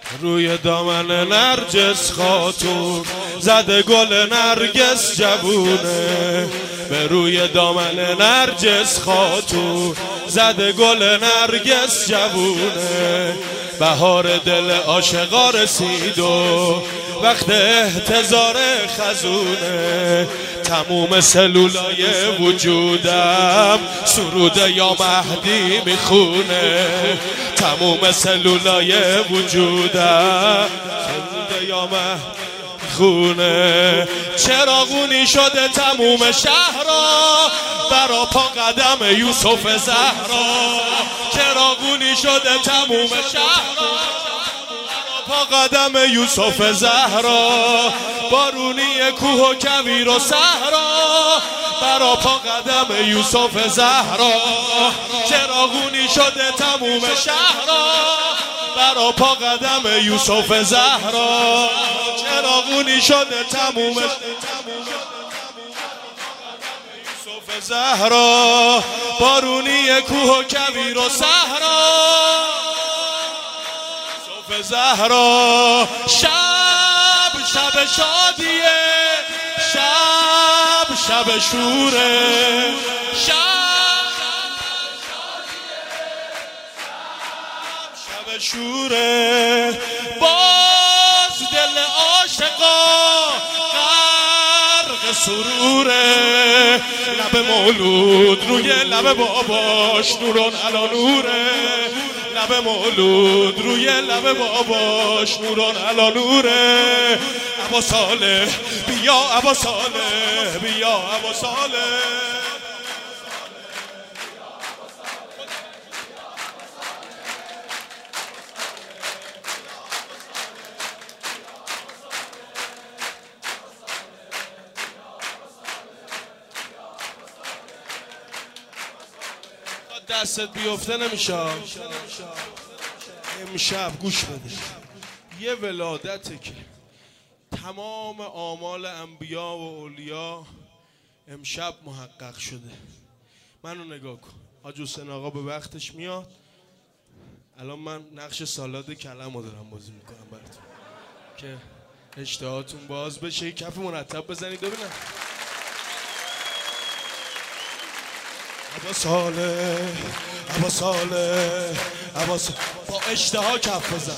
روی دامن نرجس خاتون زده گل نرگس جوونه. به روی دامن نرجس خاتون زده گل نرگس جوونه. بهار دل عاشقا رسید و وقت احتضار خزونه. تموم سلولای وجودم سرود یا مهدی میخونه. تموم سلولای وجودم سرود یا مهدی خونه. چراغونی شده تموم شهرها برا پا قدم یوسف زهرا. چراغونی شده تموم شهرها برا پا قدم یوسف زهرا. بارونی کوه و کویر و صحرا برا پا قدم یوسف زهرا. چراغونی شده تموم شهرها برا پا قدم یوسف زهرا. چراغونی شده تموم یوسف زهرا. بارونی کوه و کویر و صحرا یوسف زهرا. شب شب شادیه، شب شب شوره. شب شوره. باز دل عاشقا غرق سروره. لب مولود روی لب باباش نوران علا نوره. لب مولود روی لب باباش نوران علا نوره. ابا صالح بیا، ابا صالح بیا، ابا صالح. دستت بیفته نمیشه. امشب گوش بده، یه ولادته که تمام آمال انبیا و اولیا امشب محقق شده. منو نگاه کن، حاج حسین آقا به وقتش میاد. الان من نقش سالاد کلمو دارم بازی میکنم براتون که اشتهاتون باز بشه. یک کف مرتب بزنید ببینم. ابا صالح، ابا صالح، ابا صالح، با اشتها کف بزن.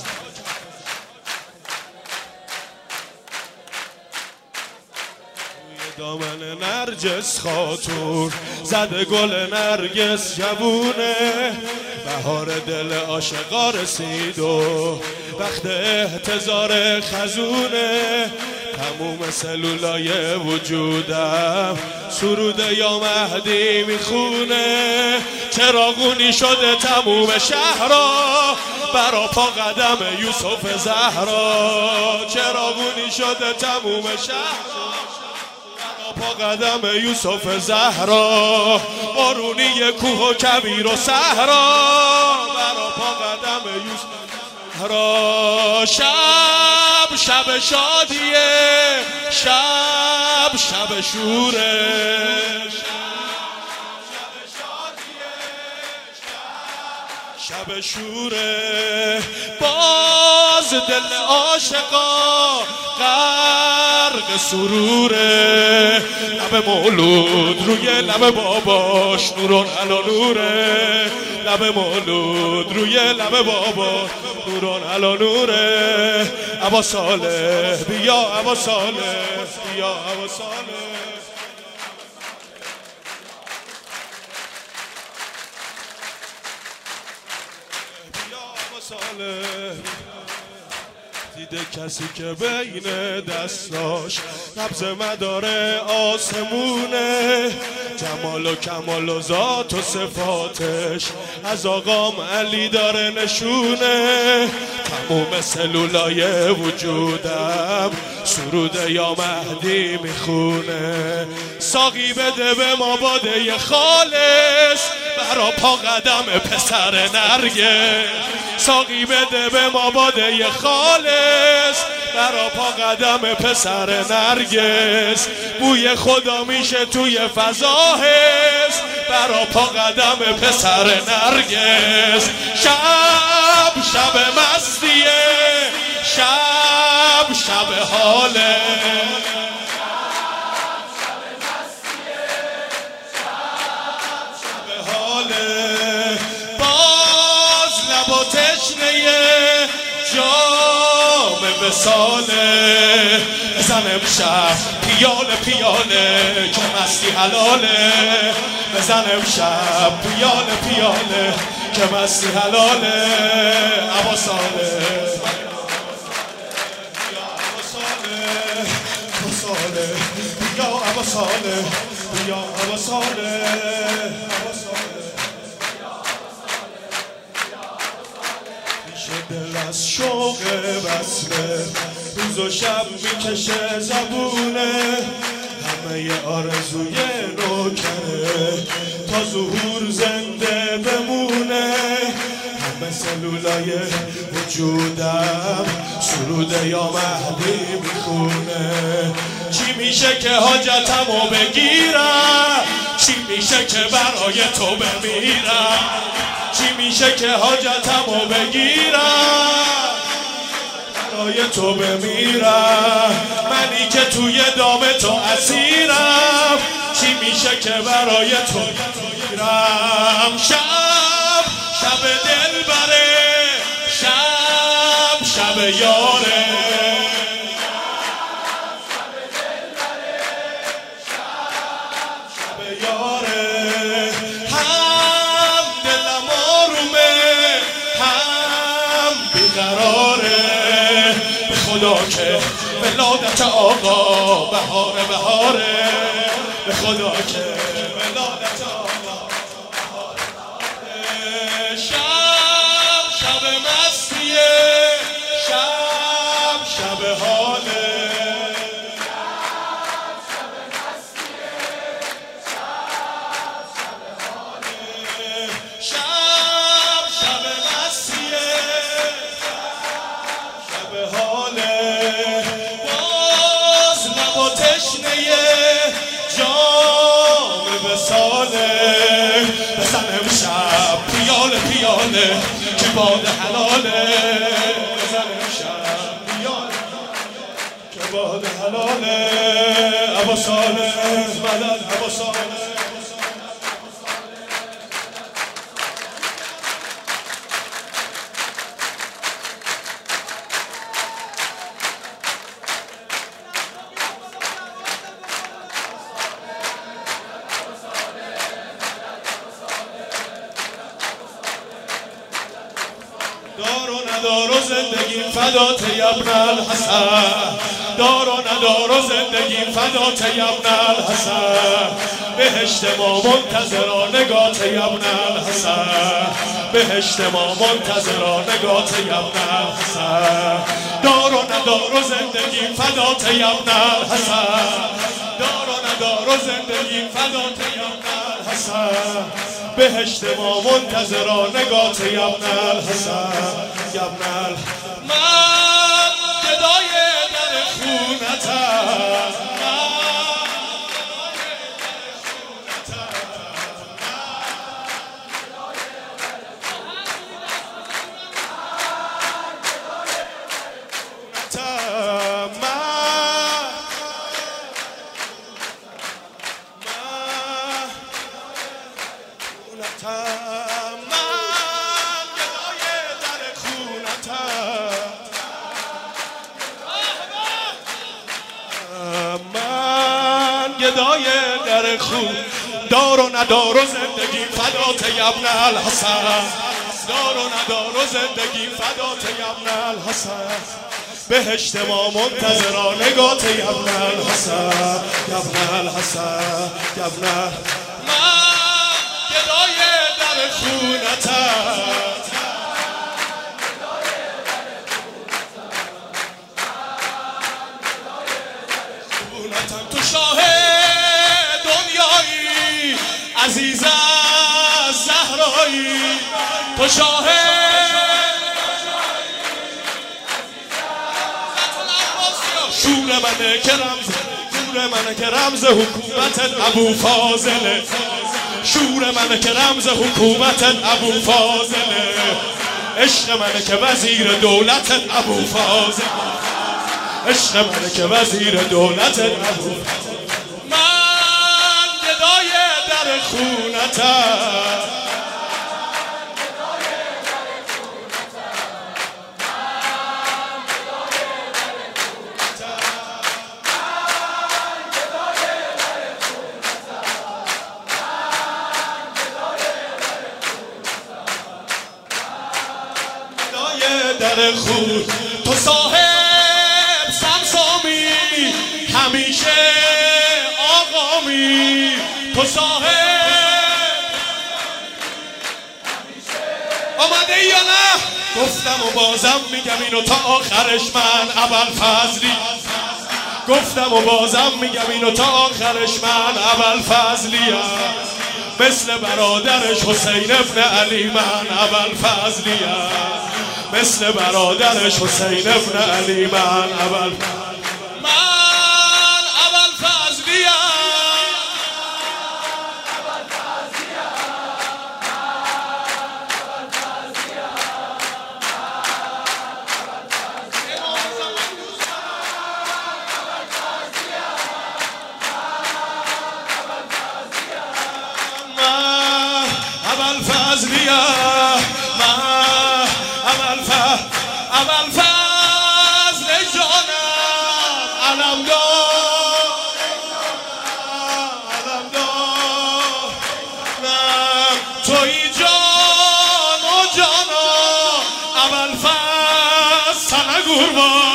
روی دامن نرجس خاتون زده گل نرگس جوونه. بهار دل عاشقا رسید و وقت احتضار خزونه. تموم سلولای وجودم سرود یا مهدی میخونه. چراغونی شده تموم شهرها برا پا قدم یوسف زهرا. چراغونی شده تموم شهرها برا پا قدم یوسف زهرا. بارونی کوه و کویر و صحرا برا پا قدم یوسف زهرا. شب شب شادیه، شب شب شوره. شب شوره. باز دل عاشقا غرق سروره. لب مولود روی لب باباش نوران علا نوره. لب مولود روی لب باباش نوران علا نوره. ابا صالح بیا، ابا صالح بیا، ابا صالح. دیده کسی که بین دستاش نبض مدار آسمونه. جمال و کمال و ذات و صفاتش از آقام علی داره نشونه. تموم سلولای وجودم سرود یا مهدی میخونه. ساقی بده به ما باده خالص برا پا قدم پسر نرگس. ساقی بده به ما باده خالص برا پا قدم پسر نرگس. بوی خدا میشه توی فضا حس برا پا قدم پسر نرگس. شب شب مستیه، وصاله بزن امشب پیاله پیاله که مستی حلاله بزن امشب پیاله پیاله که مستی حلاله عباساله یا عباساله یا عباساله دل از شوق وصله روز و شب میکشه زبونه همه آرزوی نوکره تا ظهور زنده بمونه همه سلولای وجودم سرود یا مهدی میخونه چی میشه که حاجتمو بگیرم چی میشه که برای تو بمیرم چی میشه که حاجتمو بگیرم برای تو بمیرم منی که توی دام تو اسیرم چی میشه که برای تو بمیرم شب شب دلبره شب شب یاره شب یاره هم دلم آرومه هم بیقراره به خدا که ولادت آقا بهاره بهاره به خدا که ولادت آقا بهاره بهاره شب شب مستیه شب شب حاله شب شب مسیه شب حاله باز لب و تشنه جام وصاله بزن امشب پیاله پیاله که باد حلاله بزن امشب پیاله که باد حلاله عباساله مدد عباساله دار و ندار و زندگی فدات ابن الحسن دار و ندار و زندگی فدات ابن الحسن بهشت ما منتظرا نگات ابن الحسن بهشت ما منتظرا نگات ابن الحسن دار و ندار و زندگی فدات ابن الحسن دار و ندار و زندگی فدات ابن الحسن بهشت ما منتظرا نگات ابن الحسن ابن من گدای در خونتم گدای در خون دار و ندار و زندگی فدات ابن الحسن دار و ندار و زندگی فدات ابن الحسن بهشت ما منتظرا نگات ابن الحسن ابن الحسن ابن من گدای در خونتم تو شاه دنیایی عزیز از زهرایی تو شاه شور منه که رمز شور منه که رمز حکومت ابو فاضله شور منه که رمز حکومت ابو فاضله عشق منه که وزیر دولت ابو فاضله عشق منه که وزیر دولت ابو من گدای در خونتم در خون. تو صاحب سمسامی همیشه آقامی، تو صاحب آمده یا نه؟ گفتم و بازم میگم اینو تا آخرش من ابوالفضلی، گفتم و بازم میگم اینو تا آخرش من ابوالفضلیم، مثل برادرش حسین ابن علی من ابوالفضلیم، مثل برادرش حسین ابن علی من ابوالفضلیم. ابوالفضل جانم علم دارم، توی جان و جانم ابوالفضل سنه قربان.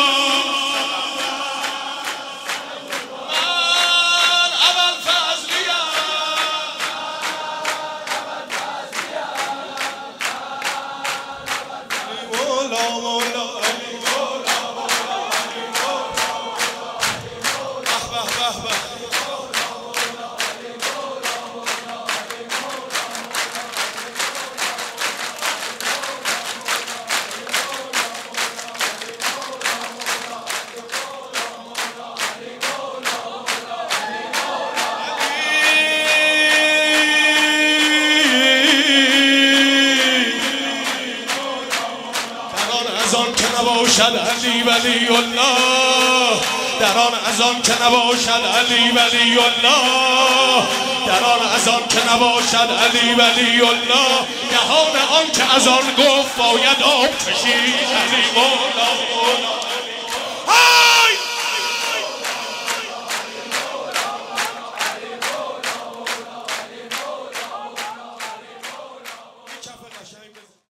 نباشد علی ولی الله، در آن از آن که نباشد علی ولی الله، در آن از آن که نباشد علی ولی الله، دهان آن که از آن گفت باید آب کشید علی مولا مولا.